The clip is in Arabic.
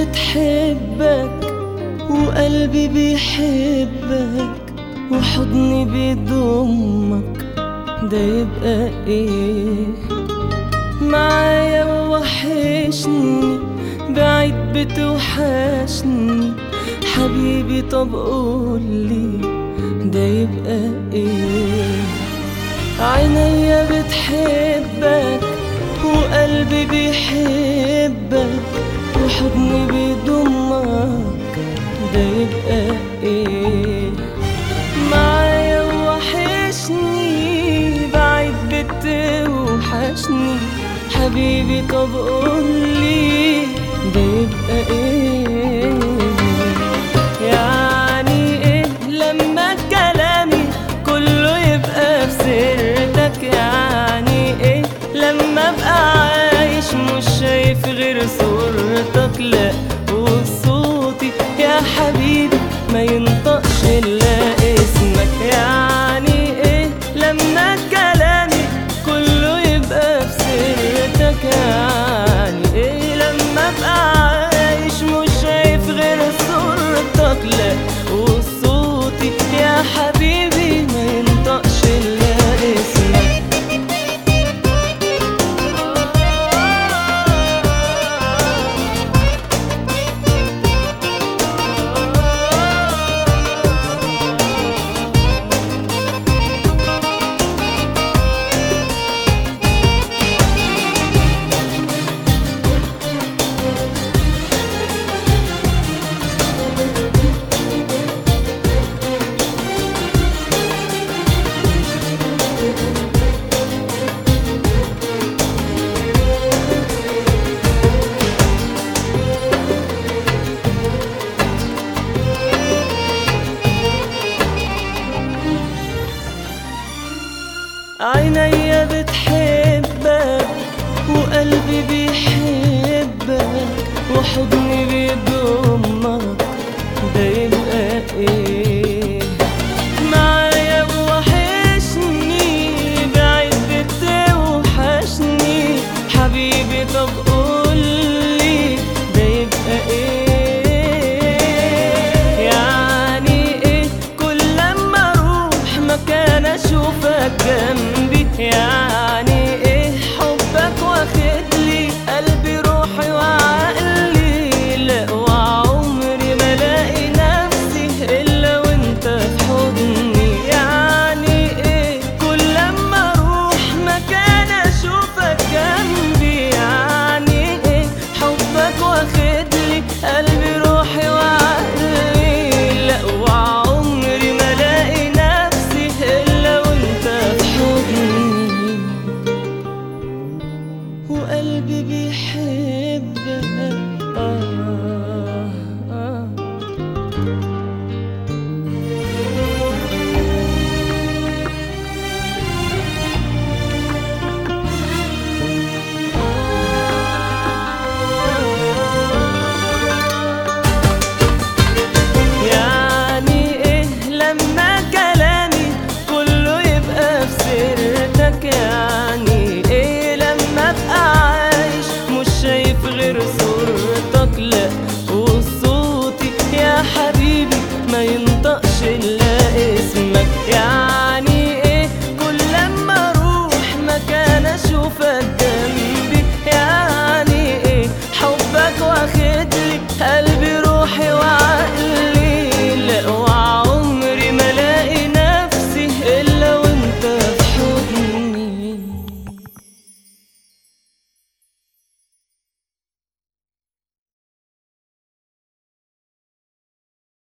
بتحبك وقلبي بيحبك وحضني بيضمك، ده يبقى ايه؟ معايا ووحشني، بعيد بتوحشني حبيبي، طب قولي ده يبقى ايه؟ عينيا بتحبك وقلبي بيحبك وحضني بيضمك، ده يبقى ايه؟ معايا ووحشني، بعيد بتوحشني حبيبي، طب قولي ده يبقى ايه؟ يعني ايه لما كلامي كله يبقى في سيرتك؟ يعني ايه لما ابقى عايش مش شايف غير صورتك؟ لا وصوتي يا حبيبي ما ينطقش الا اسمك. يعني ايه لما كلامي كله يبقى في سيرتك؟ يعني ايه لما ابقى عايش مش شايف غير صورتك؟ لا وصوتي يا حبيبي ما ينطقش الا اسمك. عينيا بتحبك وقلبي بيحبك وحضني